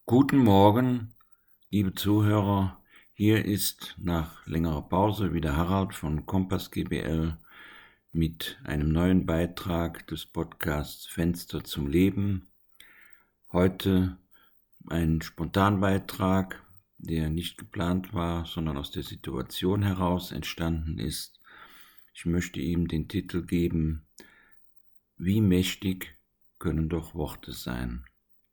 Guten Morgen, liebe Zuhörer. Hier ist nach längerer Pause wieder Harald von Kompass GBL mit einem neuen Beitrag des Podcasts Fenster zum Leben. Heute ein Spontanbeitrag, der nicht geplant war, sondern aus der Situation heraus entstanden ist. Ich möchte ihm den Titel geben: Wie mächtig können doch Worte sein?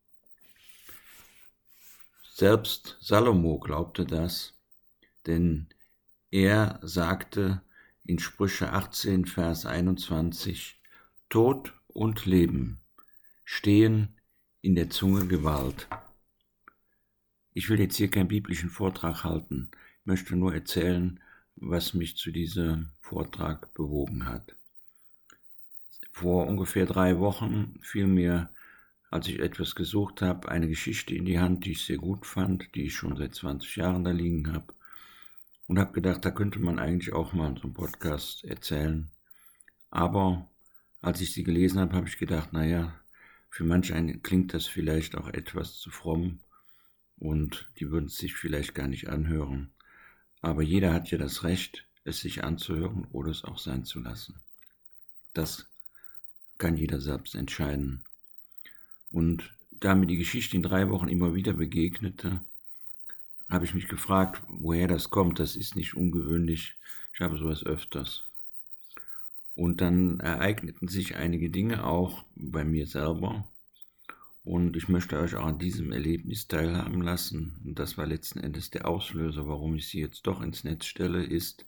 Selbst Salomo glaubte das, denn er sagte in Sprüche 18, Vers 21, Tod und Leben stehen in der Zunge Gewalt. Ich will jetzt hier keinen biblischen Vortrag halten, ich möchte nur erzählen, was mich zu diesem Vortrag bewogen hat. Vor ungefähr 3 Wochen fiel mir, als ich etwas gesucht habe, eine Geschichte in die Hand, die ich sehr gut fand, die ich schon seit 20 Jahren da liegen habe. Und habe gedacht, da könnte man eigentlich auch mal in so einem Podcast erzählen. Aber als ich sie gelesen habe, habe ich gedacht, naja, für manch einen klingt das vielleicht auch etwas zu fromm und die würden es sich vielleicht gar nicht anhören. Aber jeder hat ja das Recht, es sich anzuhören oder es auch sein zu lassen. Das kann jeder selbst entscheiden. Und da mir die Geschichte in 3 Wochen immer wieder begegnete, habe ich mich gefragt, woher das kommt. Das ist nicht ungewöhnlich. Ich habe sowas öfters. Und dann ereigneten sich einige Dinge auch bei mir selber. Und ich möchte euch auch an diesem Erlebnis teilhaben lassen. Und das war letzten Endes der Auslöser, warum ich sie jetzt doch ins Netz stelle, ist,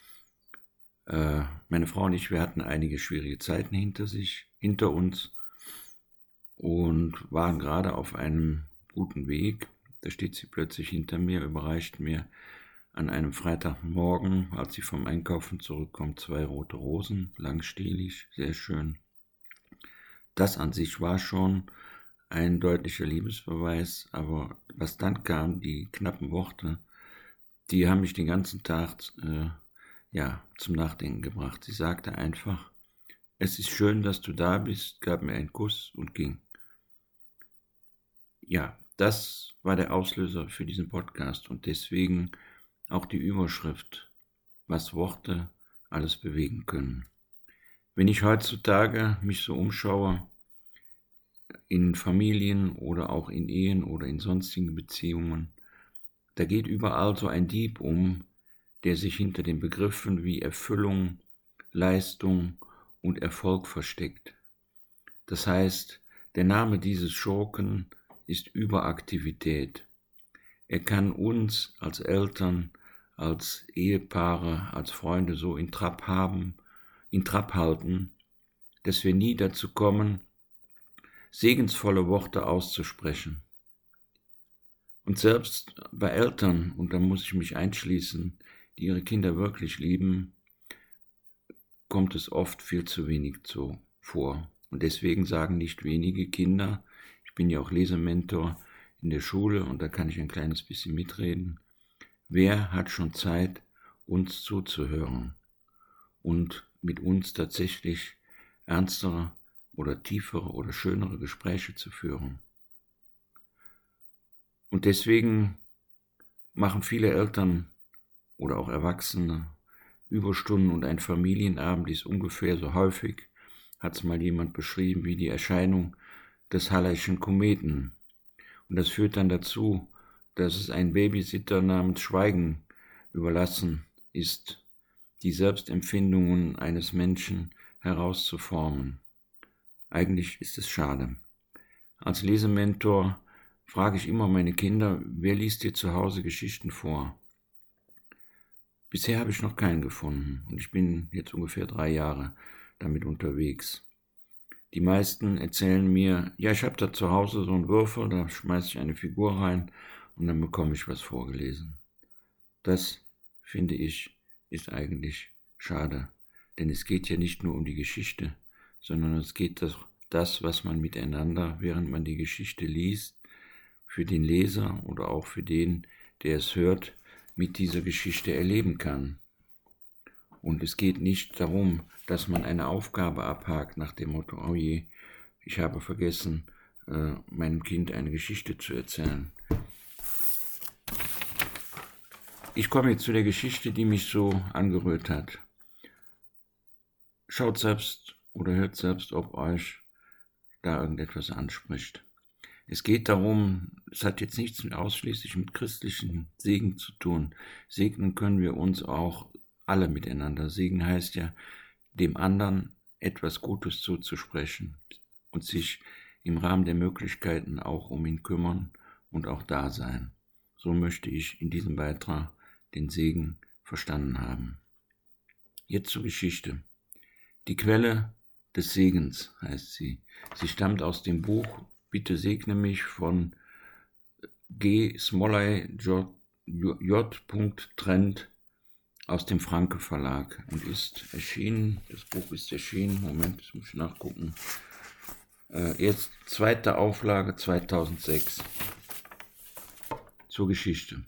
meine Frau und ich, wir hatten einige schwierige Zeiten hinter uns und waren gerade auf einem guten Weg. Da steht sie plötzlich hinter mir, überreicht mir an einem Freitagmorgen, als sie vom Einkaufen zurückkommt, 2 rote Rosen, langstielig, sehr schön. Das an sich war schon ein deutlicher Liebesbeweis, aber was dann kam, die knappen Worte, die haben mich den ganzen Tag zum Nachdenken gebracht. Sie sagte einfach, es ist schön, dass du da bist, gab mir einen Kuss und ging. Ja, das war der Auslöser für diesen Podcast und deswegen auch die Überschrift, was Worte alles bewegen können. Wenn ich heutzutage mich so umschaue, in Familien oder auch in Ehen oder in sonstigen Beziehungen, da geht überall so ein Dieb um, der sich hinter den Begriffen wie Erfüllung, Leistung und Erfolg versteckt. Das heißt, der Name dieses Schurken ist Überaktivität. Er kann uns als Eltern, als Ehepaare, als Freunde so in Trab halten, dass wir nie dazu kommen, segensvolle Worte auszusprechen. Und selbst bei Eltern, und da muss ich mich einschließen, die ihre Kinder wirklich lieben, kommt es oft viel zu wenig so vor. Und deswegen sagen nicht wenige Kinder, ich bin ja auch Lesementor in der Schule und da kann ich ein kleines bisschen mitreden, wer hat schon Zeit, uns zuzuhören und mit uns tatsächlich ernstere oder tiefere oder schönere Gespräche zu führen. Und deswegen machen viele Eltern oder auch Erwachsene Überstunden und ein Familienabend ist ungefähr so häufig, hat es mal jemand beschrieben, wie die Erscheinung des Halleischen Kometen. Und das führt dann dazu, dass es einen Babysitter namens Schweigen überlassen ist, die Selbstempfindungen eines Menschen herauszuformen. Eigentlich ist es schade. Als Lesementor frage ich immer meine Kinder, wer liest dir zu Hause Geschichten vor? Bisher habe ich noch keinen gefunden und ich bin jetzt ungefähr 3 Jahre damit unterwegs. Die meisten erzählen mir, ja, ich habe da zu Hause so einen Würfel, da schmeiße ich eine Figur rein und dann bekomme ich was vorgelesen. Das, finde ich, ist eigentlich schade, denn es geht ja nicht nur um die Geschichte, sondern es geht das, was man miteinander, während man die Geschichte liest, für den Leser oder auch für den, der es hört, mit dieser Geschichte erleben kann. Und es geht nicht darum, dass man eine Aufgabe abhakt nach dem Motto, oh je, ich habe vergessen, meinem Kind eine Geschichte zu erzählen. Ich komme jetzt zu der Geschichte, die mich so angerührt hat. Schaut selbst oder hört selbst, ob euch da irgendetwas anspricht. Es geht darum, es hat jetzt nichts ausschließlich mit christlichen Segen zu tun. Segnen können wir uns auch alle miteinander. Segen heißt ja, dem anderen etwas Gutes zuzusprechen und sich im Rahmen der Möglichkeiten auch um ihn kümmern und auch da sein. So möchte ich in diesem Beitrag den Segen verstanden haben. Jetzt zur Geschichte. Die Quelle des Segens heißt sie. Sie stammt aus dem Buch Bitte segne mich von G. Smolley J. Trent aus dem Franke Verlag und ist erschienen, das Buch ist erschienen, Moment, das muss ich nachgucken, jetzt zweite Auflage 2006. Zur Geschichte.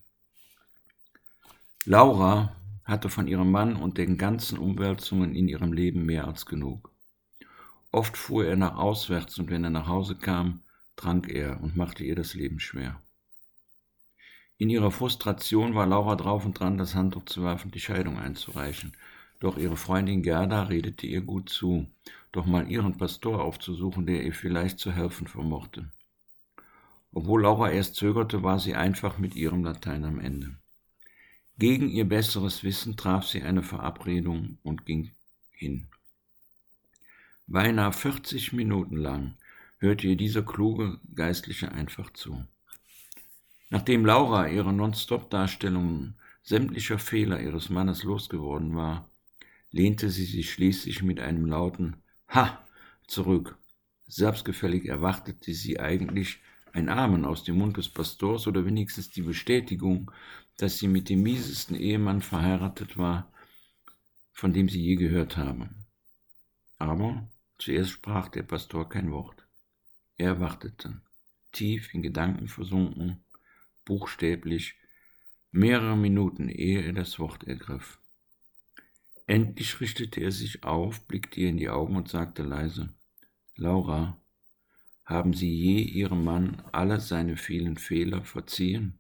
Laura hatte von ihrem Mann und den ganzen Umwälzungen in ihrem Leben mehr als genug. Oft fuhr er nach auswärts und wenn er nach Hause kam, trank er und machte ihr das Leben schwer. In ihrer Frustration war Laura drauf und dran, das Handtuch zu werfen, die Scheidung einzureichen. Doch ihre Freundin Gerda redete ihr gut zu, doch mal ihren Pastor aufzusuchen, der ihr vielleicht zu helfen vermochte. Obwohl Laura erst zögerte, war sie einfach mit ihrem Latein am Ende. Gegen ihr besseres Wissen traf sie eine Verabredung und ging hin. Beinahe 40 Minuten lang hörte ihr dieser kluge Geistliche einfach zu. Nachdem Laura ihre Non-Stop-Darstellungen sämtlicher Fehler ihres Mannes losgeworden war, lehnte sie sich schließlich mit einem lauten »Ha!« zurück. Selbstgefällig erwartete sie eigentlich ein Amen aus dem Mund des Pastors oder wenigstens die Bestätigung, dass sie mit dem miesesten Ehemann verheiratet war, von dem sie je gehört habe. Aber zuerst sprach der Pastor kein Wort. Er wartete, tief in Gedanken versunken, buchstäblich, mehrere Minuten, ehe er das Wort ergriff. Endlich richtete er sich auf, blickte ihr in die Augen und sagte leise, »Laura, haben Sie je Ihrem Mann alle seine vielen Fehler verziehen?«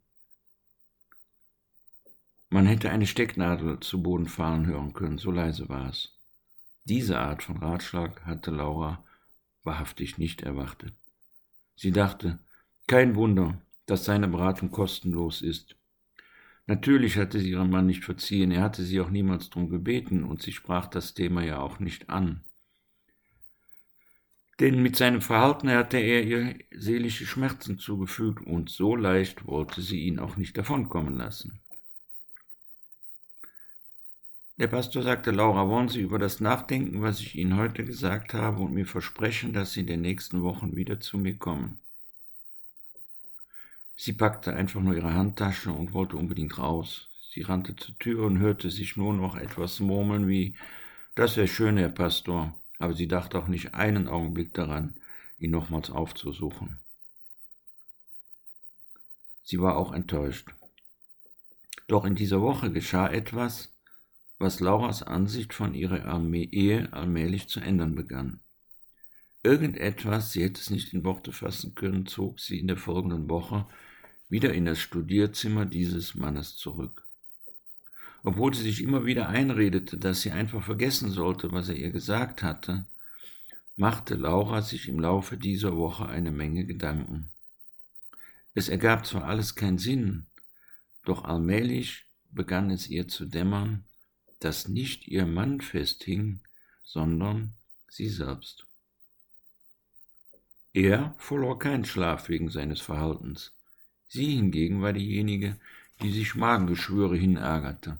Man hätte eine Stecknadel zu Boden fallen hören können, so leise war es. Diese Art von Ratschlag hatte Laura wahrhaftig nicht erwartet. Sie dachte, kein Wunder, dass seine Beratung kostenlos ist. Natürlich hatte sie ihrem Mann nicht verziehen, er hatte sie auch niemals darum gebeten und sie sprach das Thema ja auch nicht an. Denn mit seinem Verhalten hatte er ihr seelische Schmerzen zugefügt und so leicht wollte sie ihn auch nicht davonkommen lassen. Der Pastor sagte, Laura, wollen Sie über das nachdenken, was ich Ihnen heute gesagt habe und mir versprechen, dass Sie in den nächsten Wochen wieder zu mir kommen. Sie packte einfach nur ihre Handtasche und wollte unbedingt raus. Sie rannte zur Tür und hörte sich nur noch etwas murmeln wie, das wäre schön, Herr Pastor, aber sie dachte auch nicht einen Augenblick daran, ihn nochmals aufzusuchen. Sie war auch enttäuscht. Doch in dieser Woche geschah etwas, was Lauras Ansicht von ihrer Ehe allmählich zu ändern begann. Irgendetwas, sie hätte es nicht in Worte fassen können, zog sie in der folgenden Woche wieder in das Studierzimmer dieses Mannes zurück. Obwohl sie sich immer wieder einredete, dass sie einfach vergessen sollte, was er ihr gesagt hatte, machte Laura sich im Laufe dieser Woche eine Menge Gedanken. Es ergab zwar alles keinen Sinn, doch allmählich begann es ihr zu dämmern, dass nicht ihr Mann festhing, sondern sie selbst. Er verlor keinen Schlaf wegen seines Verhaltens. Sie hingegen war diejenige, die sich Magengeschwüre hinärgerte.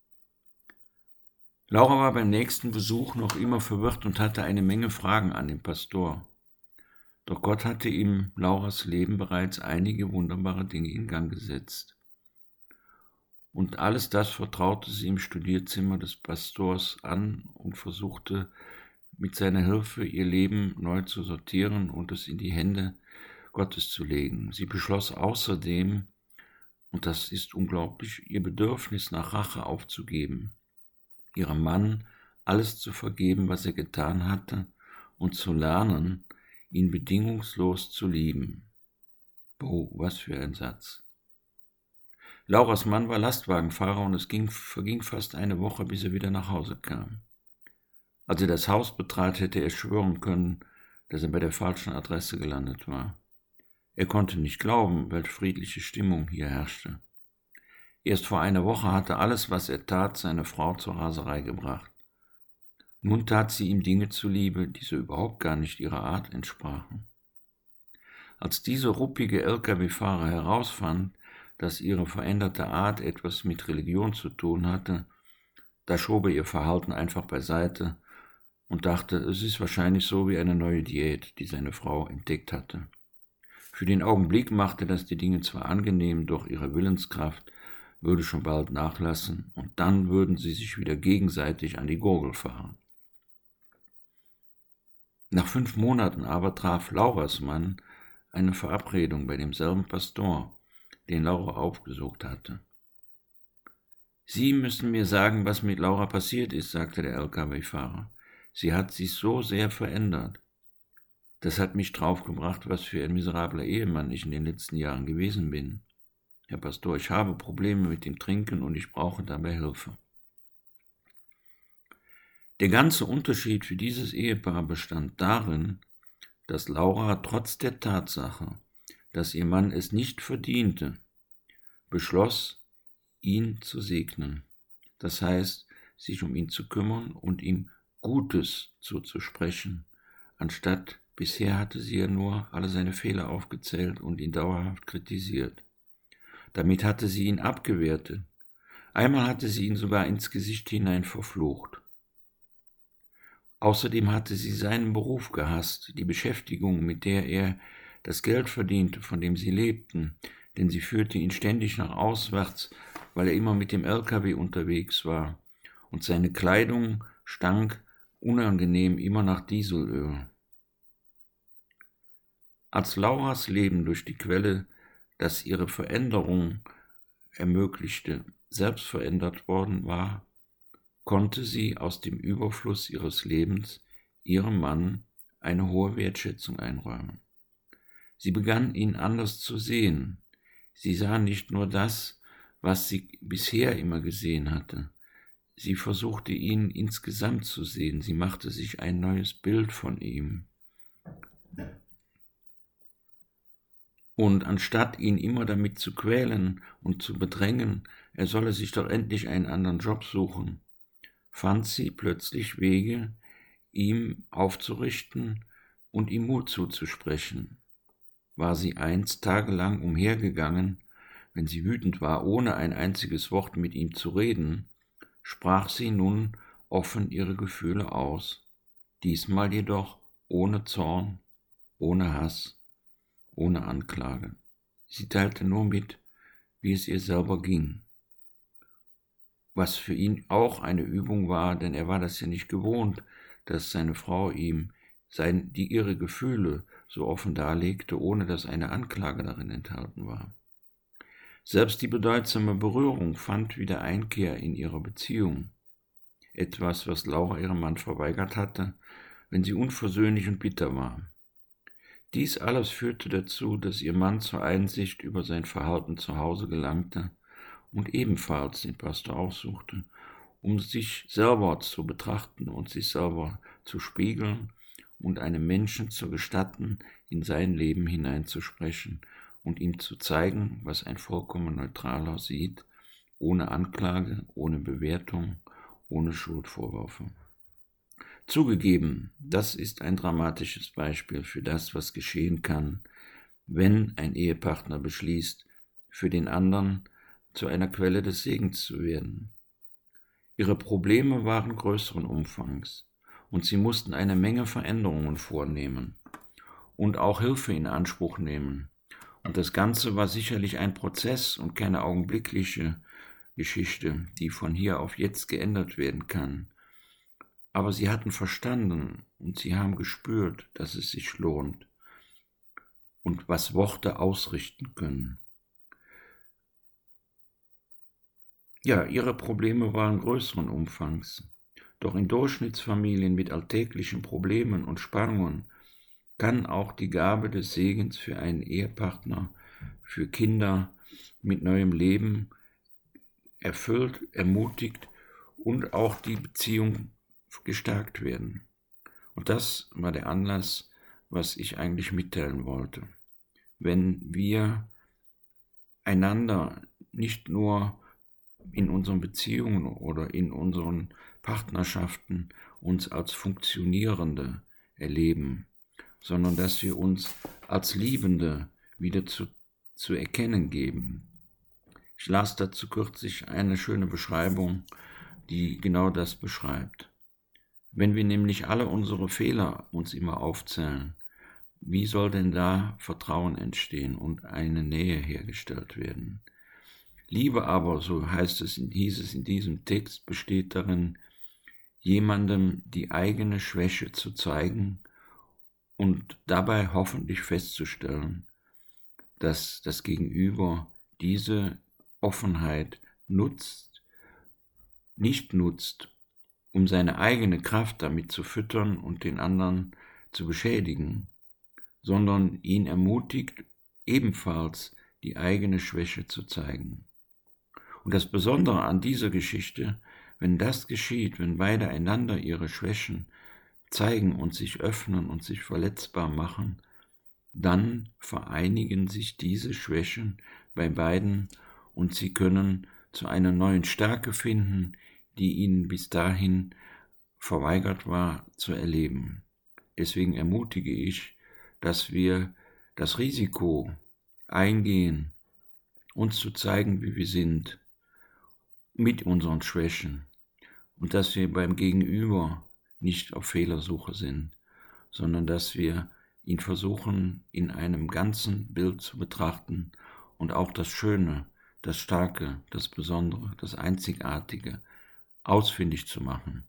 Laura war beim nächsten Besuch noch immer verwirrt und hatte eine Menge Fragen an den Pastor. Doch Gott hatte ihm Lauras Leben bereits einige wunderbare Dinge in Gang gesetzt. Und alles das vertraute sie im Studierzimmer des Pastors an und versuchte mit seiner Hilfe ihr Leben neu zu sortieren und es in die Hände Gottes zu legen. Sie beschloss außerdem, und das ist unglaublich, ihr Bedürfnis nach Rache aufzugeben, ihrem Mann alles zu vergeben, was er getan hatte, und zu lernen, ihn bedingungslos zu lieben. Oh, was für ein Satz. Lauras Mann war Lastwagenfahrer und es verging fast eine Woche, bis er wieder nach Hause kam. Als er das Haus betrat, hätte er schwören können, dass er bei der falschen Adresse gelandet war. Er konnte nicht glauben, welche friedliche Stimmung hier herrschte. Erst vor einer Woche hatte alles, was er tat, seine Frau zur Raserei gebracht. Nun tat sie ihm Dinge zuliebe, die so überhaupt gar nicht ihrer Art entsprachen. Als dieser ruppige Lkw-Fahrer herausfand, dass ihre veränderte Art etwas mit Religion zu tun hatte, da schob er ihr Verhalten einfach beiseite und dachte, es ist wahrscheinlich so wie eine neue Diät, die seine Frau entdeckt hatte. Für den Augenblick machte das die Dinge zwar angenehm, doch ihre Willenskraft würde schon bald nachlassen und dann würden sie sich wieder gegenseitig an die Gurgel fahren. Nach 5 Monaten aber traf Lauras Mann eine Verabredung bei demselben Pastor, den Laura aufgesucht hatte. »Sie müssen mir sagen, was mit Laura passiert ist«, sagte der Lkw-Fahrer. »Sie hat sich so sehr verändert. Das hat mich draufgebracht, was für ein miserabler Ehemann ich in den letzten Jahren gewesen bin. Herr Pastor, ich habe Probleme mit dem Trinken und ich brauche dabei Hilfe.« Der ganze Unterschied für dieses Ehepaar bestand darin, dass Laura trotz der Tatsache, dass ihr Mann es nicht verdiente, beschloss, ihn zu segnen. Das heißt, sich um ihn zu kümmern und ihm Gutes zuzusprechen, anstatt bisher hatte sie ja nur alle seine Fehler aufgezählt und ihn dauerhaft kritisiert. Damit hatte sie ihn abgewertet. Einmal hatte sie ihn sogar ins Gesicht hinein verflucht. Außerdem hatte sie seinen Beruf gehasst, die Beschäftigung, mit der er das Geld verdiente, von dem sie lebten, denn sie führte ihn ständig nach auswärts, weil er immer mit dem LKW unterwegs war, und seine Kleidung stank unangenehm immer nach Dieselöl. Als Lauras Leben durch die Quelle, das ihre Veränderung ermöglichte, selbst verändert worden war, konnte sie aus dem Überfluss ihres Lebens ihrem Mann eine hohe Wertschätzung einräumen. Sie begann, ihn anders zu sehen. Sie sah nicht nur das, was sie bisher immer gesehen hatte. Sie versuchte, ihn insgesamt zu sehen. Sie machte sich ein neues Bild von ihm. Und anstatt ihn immer damit zu quälen und zu bedrängen, er solle sich doch endlich einen anderen Job suchen, fand sie plötzlich Wege, ihm aufzurichten und ihm Mut zuzusprechen. War sie einst tagelang umhergegangen, wenn sie wütend war, ohne ein einziges Wort mit ihm zu reden, sprach sie nun offen ihre Gefühle aus, diesmal jedoch ohne Zorn, ohne Hass, ohne Anklage. Sie teilte nur mit, wie es ihr selber ging. Was für ihn auch eine Übung war, denn er war das ja nicht gewohnt, dass seine Frau ihm ihre Gefühle so offen darlegte, ohne dass eine Anklage darin enthalten war. Selbst die bedeutsame Berührung fand wieder Einkehr in ihre Beziehung. Etwas, was Laura ihrem Mann verweigert hatte, wenn sie unversöhnlich und bitter war. Dies alles führte dazu, dass ihr Mann zur Einsicht über sein Verhalten zu Hause gelangte und ebenfalls den Pastor aufsuchte, um sich selber zu betrachten und sich selber zu spiegeln und einem Menschen zu gestatten, in sein Leben hineinzusprechen und ihm zu zeigen, was ein vollkommen Neutraler sieht, ohne Anklage, ohne Bewertung, ohne Schuldvorwürfe. Zugegeben, das ist ein dramatisches Beispiel für das, was geschehen kann, wenn ein Ehepartner beschließt, für den anderen zu einer Quelle des Segens zu werden. Ihre Probleme waren größeren Umfangs und sie mussten eine Menge Veränderungen vornehmen und auch Hilfe in Anspruch nehmen. Und das Ganze war sicherlich ein Prozess und keine augenblickliche Geschichte, die von hier auf jetzt geändert werden kann. Aber sie hatten verstanden und sie haben gespürt, dass es sich lohnt und was Worte ausrichten können. Ja, ihre Probleme waren größeren Umfangs, doch in Durchschnittsfamilien mit alltäglichen Problemen und Spannungen kann auch die Gabe des Segens für einen Ehepartner, für Kinder mit neuem Leben erfüllt, ermutigt und auch die Beziehung gestärkt werden. Und das war der Anlass, was ich eigentlich mitteilen wollte. Wenn wir einander nicht nur in unseren Beziehungen oder in unseren Partnerschaften uns als Funktionierende erleben, sondern dass wir uns als Liebende wieder zu erkennen geben. Ich las dazu kürzlich eine schöne Beschreibung, die genau das beschreibt. Wenn wir nämlich alle unsere Fehler uns immer aufzählen, wie soll denn da Vertrauen entstehen und eine Nähe hergestellt werden? Liebe aber, so hieß es in diesem Text, besteht darin, jemandem die eigene Schwäche zu zeigen und dabei hoffentlich festzustellen, dass das Gegenüber diese Offenheit nicht nutzt, um seine eigene Kraft damit zu füttern und den anderen zu beschädigen, sondern ihn ermutigt, ebenfalls die eigene Schwäche zu zeigen. Und das Besondere an dieser Geschichte, wenn das geschieht, wenn beide einander ihre Schwächen zeigen und sich öffnen und sich verletzbar machen, dann vereinigen sich diese Schwächen bei beiden und sie können zu einer neuen Stärke finden, die ihnen bis dahin verweigert war zu erleben. Deswegen ermutige ich, dass wir das Risiko eingehen, uns zu zeigen, wie wir sind, mit unseren Schwächen, und dass wir beim Gegenüber nicht auf Fehlersuche sind, sondern dass wir ihn versuchen, in einem ganzen Bild zu betrachten und auch das Schöne, das Starke, das Besondere, das Einzigartige ausfindig zu machen.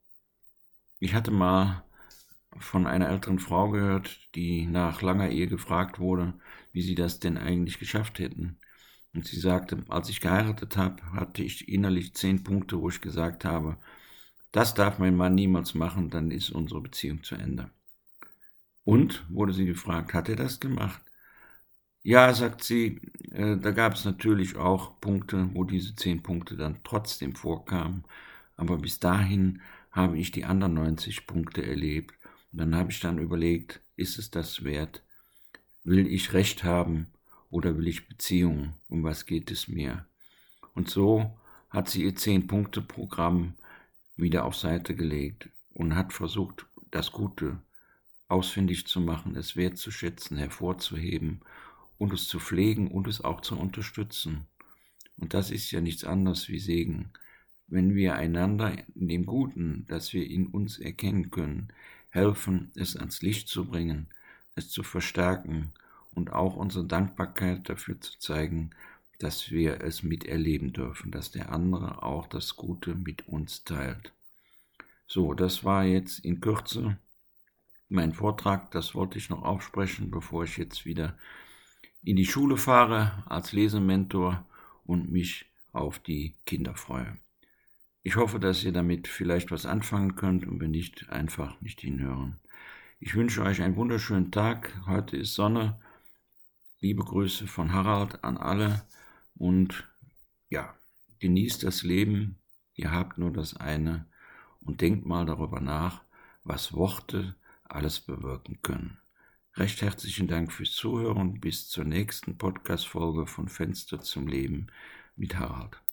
Ich hatte mal von einer älteren Frau gehört, die nach langer Ehe gefragt wurde, wie sie das denn eigentlich geschafft hätten. Und sie sagte, als ich geheiratet habe, hatte ich innerlich 10 Punkte, wo ich gesagt habe, das darf mein Mann niemals machen, dann ist unsere Beziehung zu Ende. Und, wurde sie gefragt, hat er das gemacht? Ja, sagt sie, da gab es natürlich auch Punkte, wo diese 10 Punkte dann trotzdem vorkamen, aber bis dahin habe ich die anderen 90 Punkte erlebt. Und dann habe ich dann überlegt, ist es das wert? Will ich Recht haben oder will ich Beziehung? Um was geht es mir? Und so hat sie ihr 10-Punkte-Programm wieder auf Seite gelegt und hat versucht, das Gute ausfindig zu machen, es wertzuschätzen, hervorzuheben und es zu pflegen und es auch zu unterstützen. Und das ist ja nichts anderes wie Segen. Wenn wir einander in dem Guten, das wir in uns erkennen können, helfen, es ans Licht zu bringen, es zu verstärken und auch unsere Dankbarkeit dafür zu zeigen, dass wir es miterleben dürfen, dass der andere auch das Gute mit uns teilt. So, das war jetzt in Kürze mein Vortrag, das wollte ich noch aufsprechen, bevor ich jetzt wieder in die Schule fahre als Lesementor und mich auf die Kinder freue. Ich hoffe, dass ihr damit vielleicht was anfangen könnt und wenn nicht, einfach nicht hinhören. Ich wünsche euch einen wunderschönen Tag. Heute ist Sonne. Liebe Grüße von Harald an alle und ja, genießt das Leben. Ihr habt nur das eine und denkt mal darüber nach, was Worte alles bewirken können. Recht herzlichen Dank fürs Zuhören. Bis zur nächsten Podcast-Folge von Fenster zum Leben mit Harald.